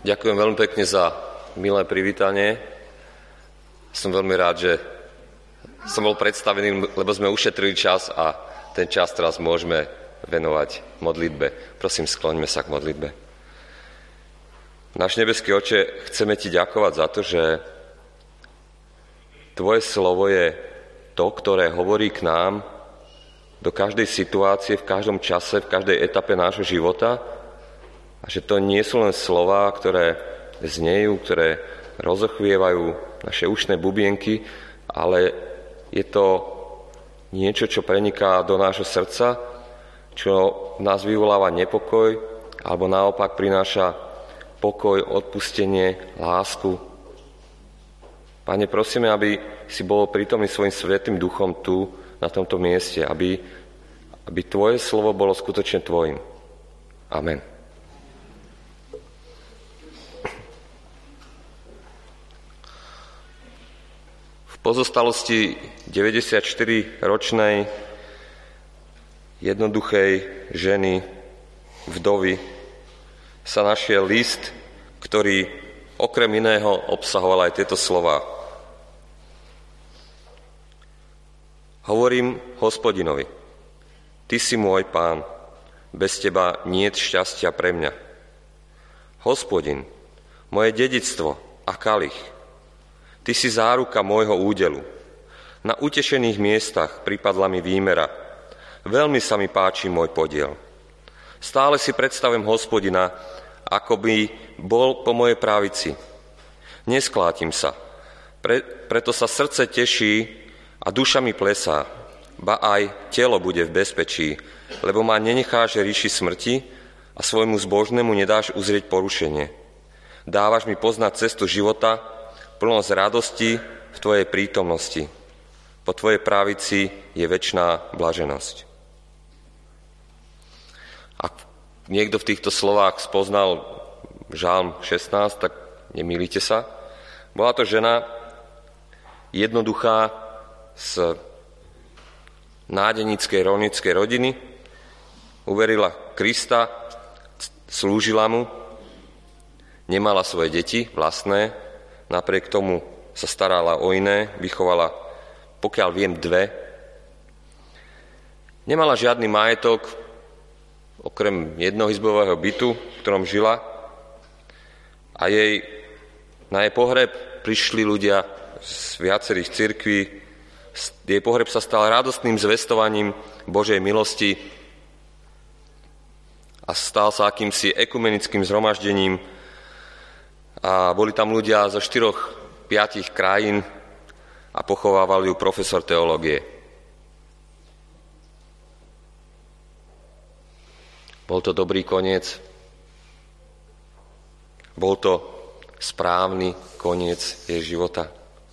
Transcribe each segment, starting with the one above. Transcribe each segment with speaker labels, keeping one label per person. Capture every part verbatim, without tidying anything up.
Speaker 1: Ďakujem veľmi pekne za milé privítanie. Som veľmi rád, že som bol predstavený, lebo sme ušetrili čas a ten čas teraz môžeme venovať modlitbe. Prosím, skloňme sa k modlitbe. Náš nebeský Oče, chceme Ti ďakovať za to, že Tvoje slovo je to, ktoré hovorí k nám do každej situácie, v každom čase, v každej etape nášho života a že to nie sú len slová, ktoré znejú, ktoré rozochvievajú naše ušné bubienky, ale je to niečo, čo preniká do nášho srdca, čo v nás vyvoláva nepokoj alebo naopak prináša pokoj, odpustenie, lásku. Pane, prosíme, aby si bol prítomný svojim svätým duchom tu, na tomto mieste, aby, aby Tvoje slovo bolo skutočne Tvojim. Amen. V pozostalosti deväťdesiatštyriročnej jednoduchej ženy, vdovy, sa našiel list, ktorý okrem iného obsahoval aj tieto slová. Hovorím Hospodinovi, Ty si môj Pán, bez Teba niet šťastia pre mňa. Hospodin, moje dedičstvo a kalich, Ty si záruka môjho údelu. Na utešených miestach pripadla mi výmera. Veľmi sa mi páči môj podiel. Stále si predstavujem Hospodina, ako by bol po mojej pravici. Nesklátim sa, pre, preto sa srdce teší a duša mi plesá, ba aj telo bude v bezpečí, lebo ma nenecháš ríši smrti a svojmu zbožnému nedáš uzrieť porušenie. Dávaš mi poznať cestu života, plnosť radosti v Tvojej prítomnosti. Po Tvojej pravici je večná blaženosť. Ak niekto v týchto slovách spoznal Žalm šestnásť, tak nemýlite sa. Bola to žena jednoduchá, z nádenickej rolníckej rodiny, uverila Krista, slúžila mu, nemala svoje deti vlastné, napriek tomu sa starala o iné, vychovala, pokiaľ viem, dve. Nemala žiadny majetok, okrem jednoizbového bytu, v ktorom žila, a jej, na jej pohreb prišli ľudia z viacerých cirkví. Jej pohreb sa stal radostným zvestovaním Božej milosti a stal sa akýmsi ekumenickým zhromaždením a boli tam ľudia zo štyroch, piatich krajín a pochovával ju profesor teológie. Bol to dobrý koniec. Bol to správny koniec jej života.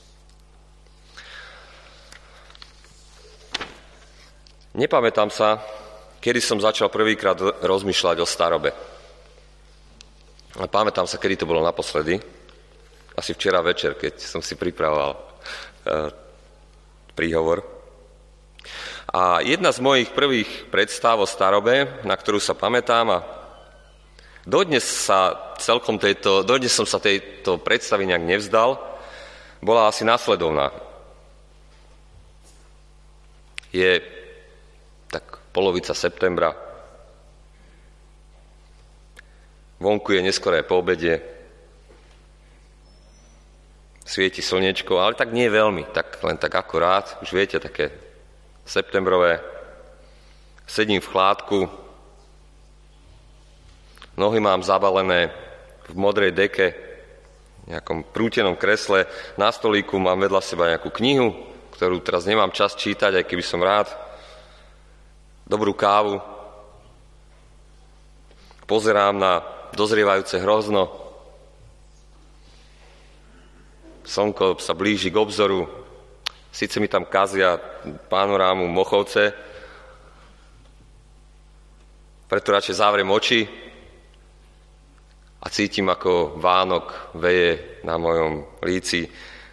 Speaker 1: Nepamätám sa, kedy som začal prvýkrát rozmýšľať o starobe. Ale pamätám sa, kedy to bolo naposledy. Asi včera večer, keď som si pripravoval e, príhovor. A jedna z mojich prvých predstav o starobe, na ktorú sa pamätám, a dodnes sa celkom tejto, dodnes som sa tejto predstavy nejak nevzdal, bola asi následovná. Je tak polovica septembra. Vonku je neskoré po obede. Svieti slniečko, ale tak nie veľmi, tak len tak akurát. Už viete, také septembrové. Sedím v chládku. Nohy mám zabalené v modrej deke, v nejakom prútenom kresle. Na stolíku mám vedľa seba nejakú knihu, ktorú teraz nemám čas čítať, aj keby som rád. Dobrú kávu, pozerám na dozrievajúce hrozno, slnko sa blíži k obzoru, síce mi tam kazia panorámu Mochovce, preto radšej zavriem oči a cítim, ako Vánok veje na mojom líci,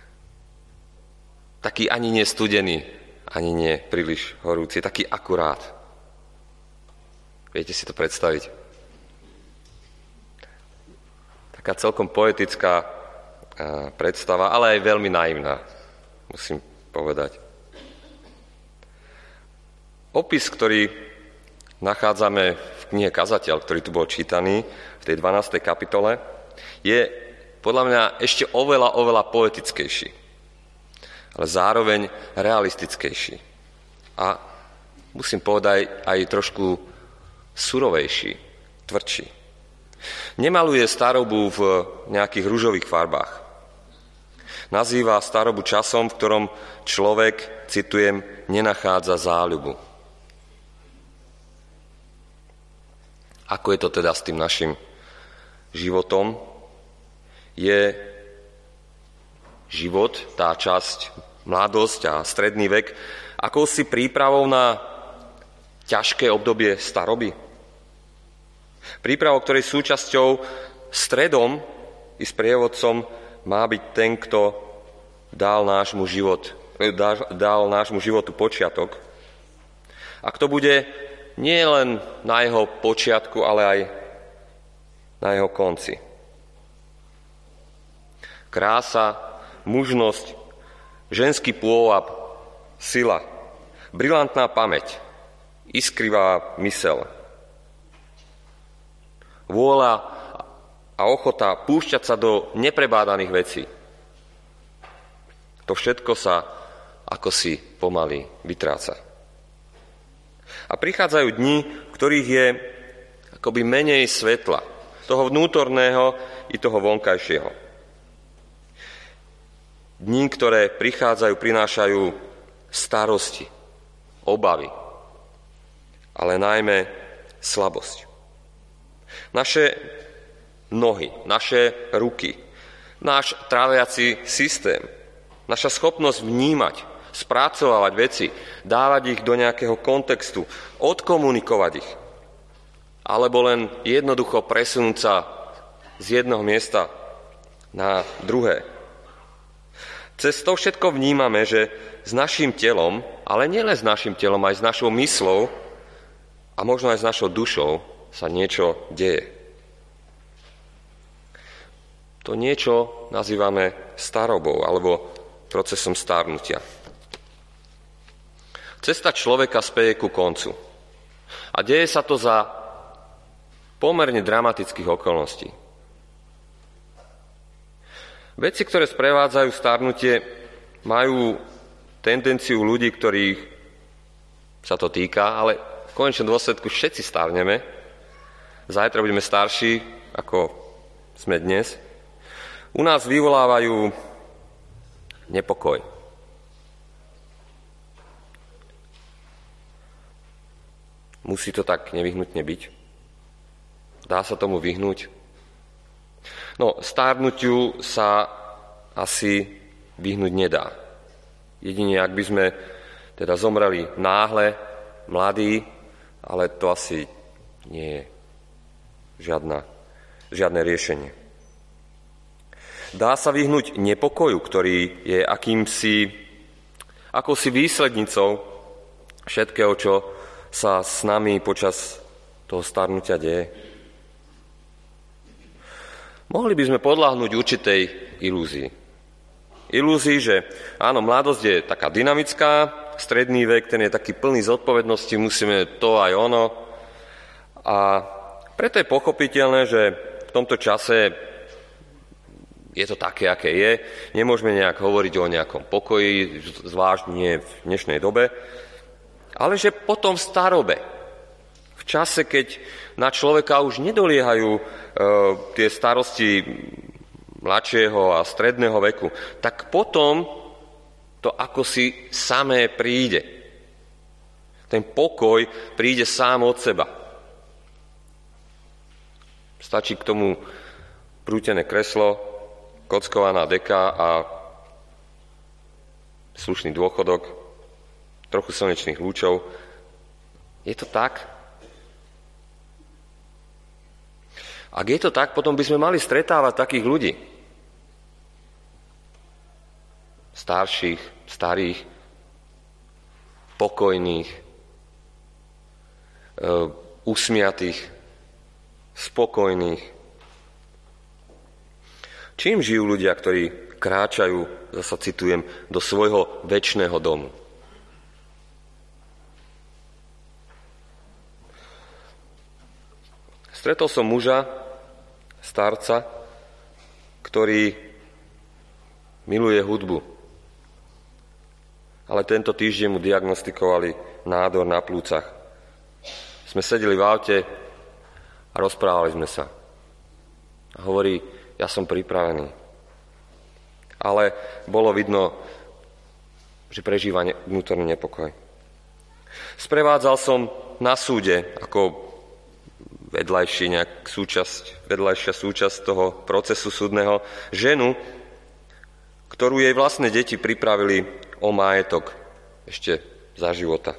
Speaker 1: taký ani nie studený, ani nie príliš horúci, taký akurát. Viete si to predstaviť? Tak taká celkom poetická predstava, ale aj veľmi naivná, musím povedať. Opis, ktorý nachádzame v knihe Kazateľ, ktorý tu bol čítaný v tej dvanástej kapitole, je podľa mňa ešte oveľa, oveľa poetickejší, ale zároveň realistickejší. A musím povedať aj trošku surovejší, tvrdší. Nemaluje starobu v nejakých ružových farbách. Nazýva starobu časom, v ktorom človek, citujem, nenachádza záľubu. Ako je to teda s tým našim životom? Je život, tá časť, mladosť a stredný vek, akousi prípravou na ťažké obdobie staroby? Prípravou, ktorej súčasťou, stredom i sprievodcom má byť ten, kto dal nášmu, život, dal nášmu životu počiatok. A kto bude nie len na jeho počiatku, ale aj na jeho konci. Krása, mužnosť, ženský pôvab, sila, brilantná pamäť, iskrivá myseľ, vôľa a ochota púšťať sa do neprebádaných vecí. To všetko sa akosi pomaly vytráca. A prichádzajú dni, v ktorých je akoby menej svetla, toho vnútorného i toho vonkajšieho. Dni, ktoré prichádzajú, prinášajú starosti, obavy, ale najmä slabosť. Naše nohy, naše ruky, náš tráviaci systém, naša schopnosť vnímať, spracovávať veci, dávať ich do nejakého kontextu, odkomunikovať ich, alebo len jednoducho presunúť sa z jedného miesta na druhé. Cez to všetko vnímame, že s našim telom, ale nielen s našim telom, aj s našou myslou a možno aj s našou dušou sa niečo deje. To niečo nazývame starobou alebo procesom starnutia. Cesta človeka speje ku koncu. A deje sa to za pomerne dramatických okolností. Veci, ktoré sprevádzajú starnutie, majú tendenciu ľudí, ktorých sa to týka, ale v konečnom dôsledku všetci starneme. Zajtra budeme starší, ako sme dnes. U nás vyvolávajú nepokoj. Musí to tak nevyhnutne byť? Dá sa tomu vyhnúť? No, stárnutiu sa asi vyhnúť nedá. Jedine, ak by sme teda zomreli náhle, mladí, ale to asi nie je žiadna, žiadne riešenie. Dá sa vyhnúť nepokoju, ktorý je akýmsi, akousi výslednicou všetkého, čo sa s nami počas toho starnutia deje. Mohli by sme podľahnúť určitej ilúzii. Ilúzii, že áno, mladosť je taká dynamická, stredný vek, ten je taký plný zodpovednosti, musíme to aj ono. A preto je pochopiteľné, že v tomto čase je to také, aké je. Nemôžeme nejak hovoriť o nejakom pokoji, zvlášť nie v dnešnej dobe. Ale že potom v starobe, v čase, keď na človeka už nedoliehajú e, tie starosti mladšieho a stredného veku, tak potom to ako si samé príde. Ten pokoj príde sám od seba. Stačí k tomu prútené kreslo, kockovaná deka a slušný dôchodok, trochu slnečných lúčov. Je to tak? Ak je to tak, potom by sme mali stretávať takých ľudí. Starších, starých, pokojných, e, usmiatých, spokojných. Čím žijú ľudia, ktorí kráčajú, zasa citujem, do svojho večného domu? Stretol som muža, starca, ktorý miluje hudbu. Ale tento týždeň mu diagnostikovali nádor na plúcach. Sme sedeli v aute a rozprávali sme sa. A hovorí, ja som pripravený. Ale bolo vidno, že prežíva vnútorný nepokoj. Sprevádzal som na súde ako vedľajší nejak súčasť, vedľajšia súčasť toho procesu súdneho ženu, ktorú jej vlastné deti pripravili o majetok ešte za života.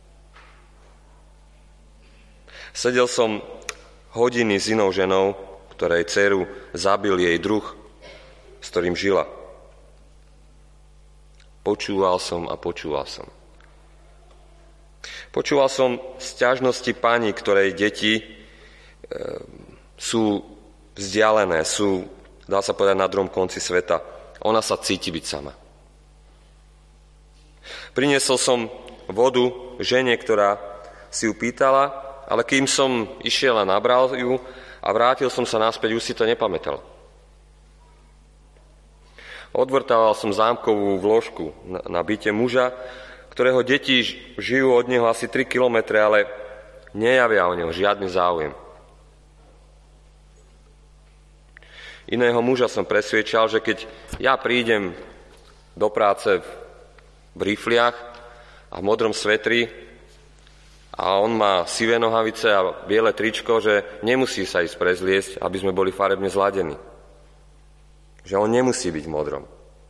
Speaker 1: Sedel som hodiny s inou ženou, ktorej dceru zabil jej druh, s ktorým žila. Počúval som a počúval som. Počúval som sťažnosti pani, ktorej deti sú vzdialené, sú, dá sa povedať, na druhom konci sveta. Ona sa cíti byť sama. Priniesol som vodu žene, ktorá si ju pýtala, ale kým som išiel a nabral ju a vrátil som sa naspäť, už si to nepamätal. Odvrtával som zámkovú vložku na, na byte muža, ktorého deti žijú od neho asi tri kilometre, ale nejavia o neho žiadny záujem. Iného muža som presviečal, že keď ja prídem do práce v rifliach a v modrom svetri a on má sivé nohavice a biele tričko, že nemusí sa ísť prezliesť, aby sme boli farebne zladení. Že on nemusí byť v modrom.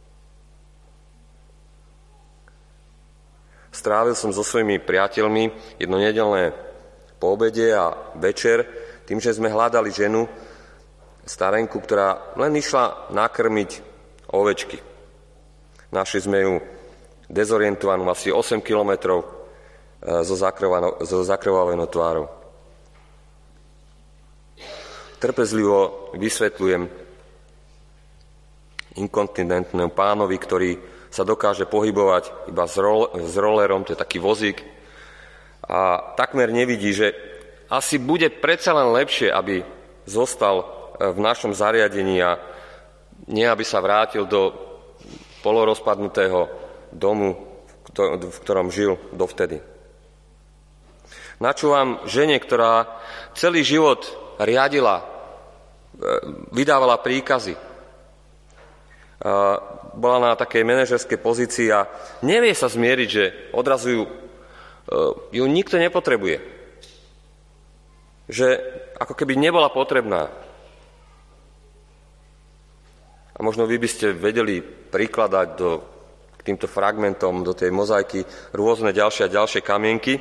Speaker 1: Strávil som so svojimi priateľmi jedno nedeľné poobede a večer tým, že sme hľadali ženu, starenku, ktorá len išla nakrmiť ovečky. Našli sme ju dezorientovanú asi osem kilometrov so zakrvavenou tvárou. Trpezlivo vysvetľujem inkontinentnému pánovi, ktorý sa dokáže pohybovať iba s, rol, s rollerom, to je taký vozík, a takmer nevidí, že asi bude predsa len lepšie, aby zostal v našom zariadení a nie aby sa vrátil do polorozpadnutého domu, v ktorom žil dovtedy. Načúvam žene, ktorá celý život riadila, vydávala príkazy. Bola na takej manažerskej pozícii a nevie sa zmieriť, že odrazu ju, ju nikto nepotrebuje. Že ako keby nebola potrebná. A možno vy by ste vedeli prikladať do, k týmto fragmentom, do tej mozaiky rôzne ďalšie a ďalšie kamienky.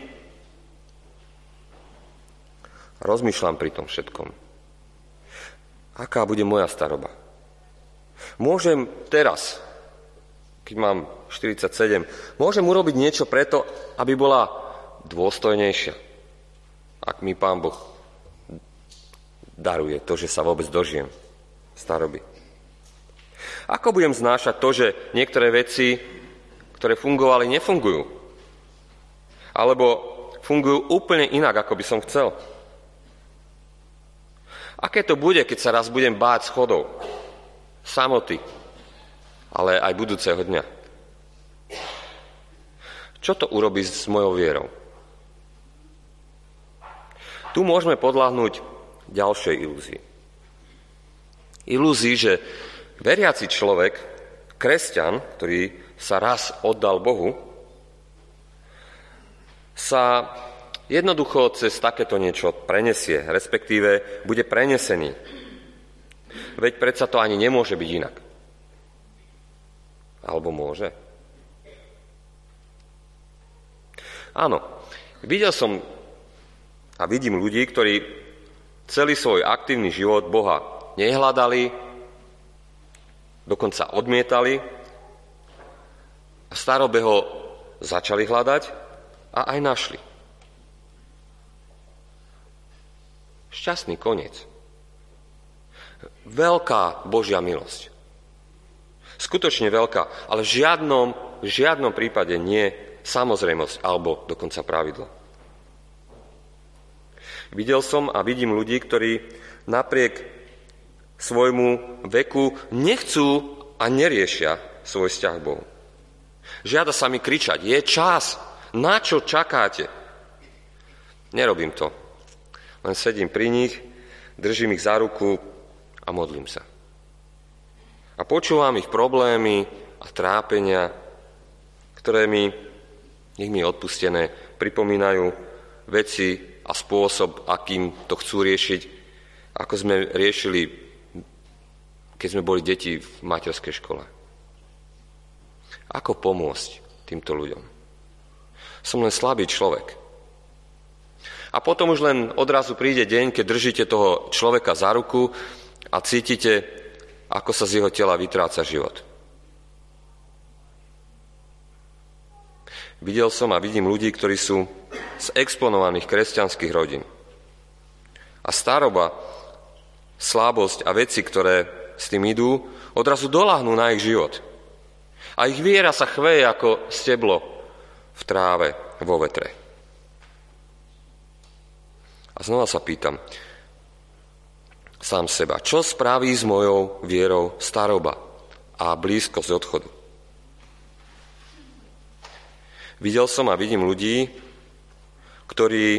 Speaker 1: Rozmýšľam pri tom všetkom. Aká bude moja staroba? Môžem teraz, keď mám štyridsaťsedem, môžem urobiť niečo preto, aby bola dôstojnejšia. Ak mi Pán Boh daruje to, že sa vôbec dožijem staroby. Ako budem znášať to, že niektoré veci, ktoré fungovali, nefungujú? Alebo fungujú úplne inak, ako by som chcel? Aké to bude, keď sa raz budem báť schodov, samoty, ale aj budúceho dňa? Čo to urobí s mojou vierou? Tu môžeme podľahnúť ďalšej ilúzii. Ilúzii, že veriaci človek, kresťan, ktorý sa raz oddal Bohu, sa jednoducho cez takéto niečo prenesie, respektíve bude prenesený. Veď predsa to ani nemôže byť inak. Alebo môže? Áno, videl som a vidím ľudí, ktorí celý svoj aktívny život Boha nehľadali, dokonca odmietali a starobeho začali hľadať a aj našli. Šťastný koniec. Veľká Božia milosť. Skutočne veľká, ale v žiadnom, v žiadnom prípade nie samozrejmosť alebo dokonca pravidlo. Videl som a vidím ľudí, ktorí napriek svojmu veku nechcú a neriešia svoj vzťah k Bohu. Žiada sa mi kričať, je čas, na čo čakáte? Nerobím to. Len sedím pri nich, držím ich za ruku a modlím sa. A počúvam ich problémy a trápenia, ktoré mi, nech mi odpustené, pripomínajú veci a spôsob, akým to chcú riešiť, ako sme riešili, keď sme boli deti v materskej škole. Ako pomôcť týmto ľuďom? Som len slabý človek. A potom už len odrazu príde deň, keď držíte toho človeka za ruku a cítite, ako sa z jeho tela vytráca život. Videl som a vidím ľudí, ktorí sú z exponovaných kresťanských rodín. A staroba, slabosť a veci, ktoré s tým idú, odrazu doľahnú na ich život. A ich viera sa chveje ako steblo v tráve vo vetre. A znova sa pýtam sám seba, čo spraví s mojou vierou staroba a blízkosť odchodu? Videl som a vidím ľudí, ktorí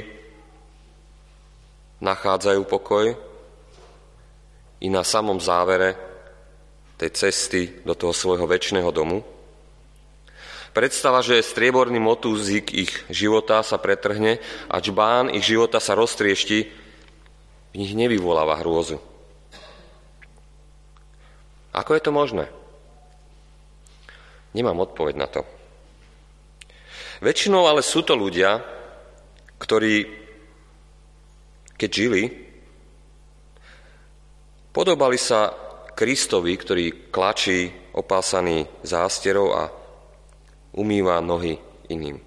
Speaker 1: nachádzajú pokoj i na samom závere tej cesty do toho svojho večného domu. Predstava, že strieborný motúzik ich života sa pretrhne a čbán ich života sa roztriešti, v nich nevyvoláva hrôzu. Ako je to možné? Nemám odpoveď na to. Väčšinou ale sú to ľudia, ktorí, keď žili, podobali sa Kristovi, ktorý klačí opásaný zásterou a umýva nohy iným.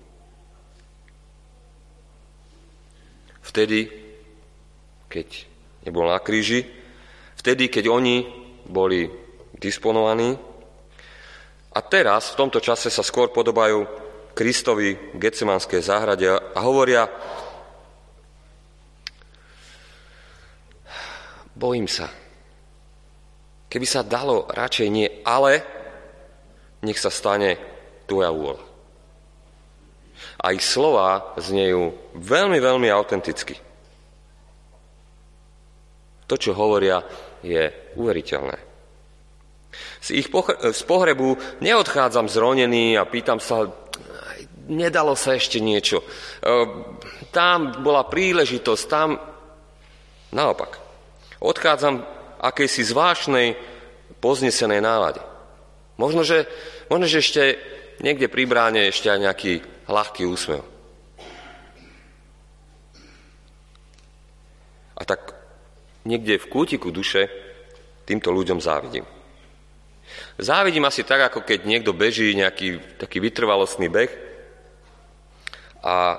Speaker 1: Vtedy, keď nebol na kríži, vtedy, keď oni boli disponovaní, a teraz, v tomto čase, sa skôr podobajú Kristovi v Getsemanskej záhrade a hovoria: bojím sa. Keby sa dalo, radšej nie, ale nech sa stane tvoja vôľa. A ich slová znejú veľmi, veľmi autenticky. To, čo hovoria, je uveriteľné. Z ich poch- z pohrebu neodchádzam zronený a pýtam sa, nedalo sa ešte niečo. Tam bola príležitosť, tam... Naopak. Odchádzam akejsi zvláštnej, poznesenej nálade. Možno, že, možno, že ešte niekde pri bráne ešte aj nejaký ľahký úsmev. A tak niekde v kútiku duše týmto ľuďom závidím. Závidím asi tak, ako keď niekto beží nejaký taký vytrvalostný beh a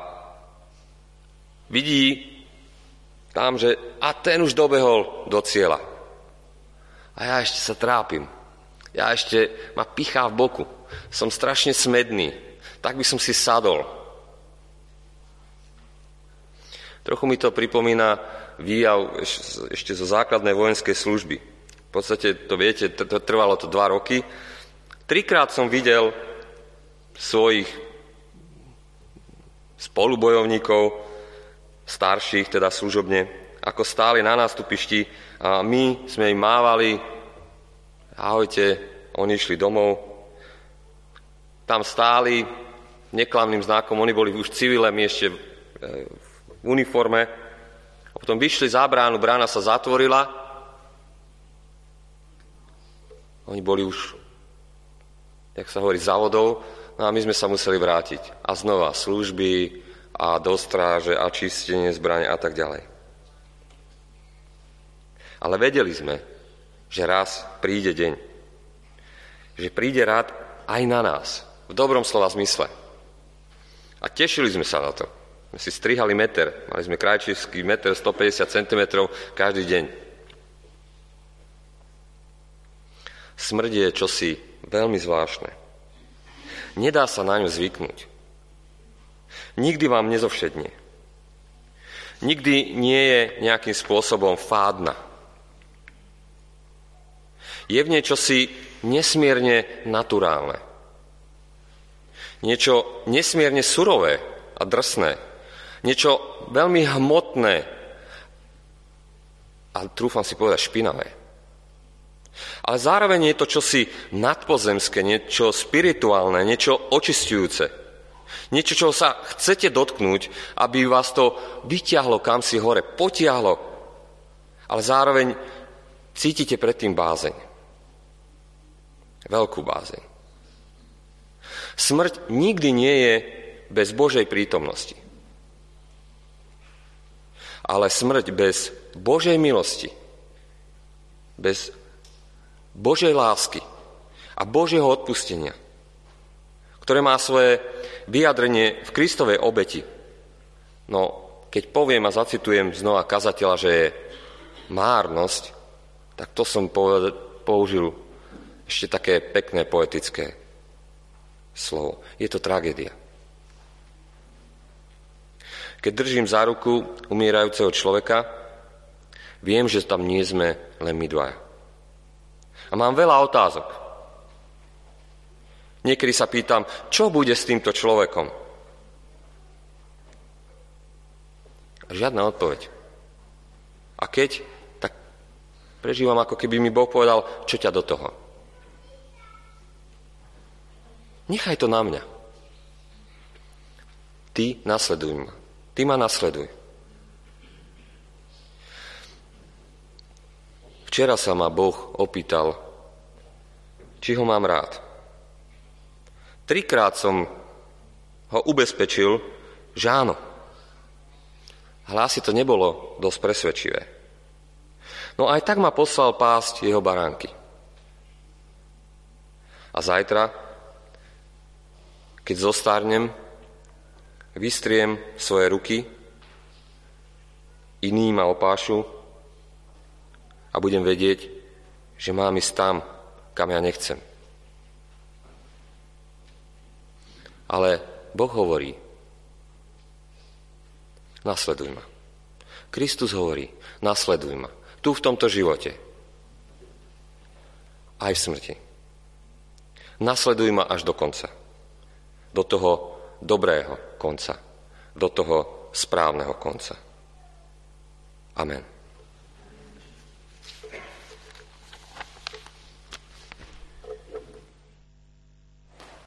Speaker 1: vidí tam, že a ten už dobehol do cieľa. A ja ešte sa trápim. Ja ešte ma pichá v boku. Som strašne smedný. Tak by som si sadol. Trochu mi to pripomína výjav ešte zo základnej vojenskej služby. V podstate, to viete, trvalo to dva roky. Trikrát som videl svojich spolubojovníkov, starších, teda služobne, ako stáli na nástupišti a my sme im mávali: ahojte, oni išli domov. Tam stáli neklamným znakom, oni boli už civile, my ešte v uniforme. A potom vyšli za bránu, brána sa zatvorila. Oni boli už, jak sa hovorí, za vodou, no a my sme sa museli vrátiť. A znova služby a do stráže a čistenie zbrane a tak ďalej. Ale vedeli sme, že raz príde deň. Že príde rád aj na nás. V dobrom slova zmysle. A tešili sme sa na to. My si strihali meter. Mali sme krajčírsky meter stopäťdesiat centimetrov každý deň. Smrť je čosi veľmi zvláštne. Nedá sa na ňu zvyknúť. Nikdy vám nezovšedne. Nikdy nie je nejakým spôsobom fádna. Je v nej čosi nesmierne naturálne. Niečo nesmierne surové a drsné. Niečo veľmi hmotné a trúfam si povedať špinavé. Ale zároveň je to čosi nadpozemské, niečo spirituálne, niečo očisťujúce. Niečo, čoho sa chcete dotknúť, aby vás to vyťahlo kam si hore, potiahlo. Ale zároveň cítite predtým bázeň. Veľkú bázeň. Smrť nikdy nie je bez Božej prítomnosti. Ale smrť bez Božej milosti, bez Božej lásky a Božieho odpustenia, ktoré má svoje vyjadrenie v Kristovej obeti. No, keď poviem a zacitujem znova kazateľa, že je márnosť, tak to som použil ešte také pekné poetické slovo. Je to tragédia. Keď držím za ruku umierajúceho človeka, viem, že tam nie sme len my dvaja. A mám veľa otázok. Niekedy sa pýtam, čo bude s týmto človekom? A žiadna odpoveď. A keď, tak prežívam, ako keby mi Boh povedal, čo ťa do toho. Nechaj to na mňa. Ty nasleduj ma. Ty ma nasleduj. Včera sa ma Boh opýtal, či ho mám rád. Trikrát som ho ubezpečil, že áno. Ale asi to nebolo dosť presvedčivé. No aj tak ma poslal pásť jeho baránky. A zajtra, keď zostarnem, vystriem svoje ruky, iní ma opášu a budem vedieť, že mám ísť tam, kam ja nechcem. Ale Boh hovorí, nasleduj ma. Kristus hovorí, nasleduj ma. Tu v tomto živote. Aj v smrti. Nasleduj ma až do konca. Do toho dobrého konca. Do toho správneho konca. Amen.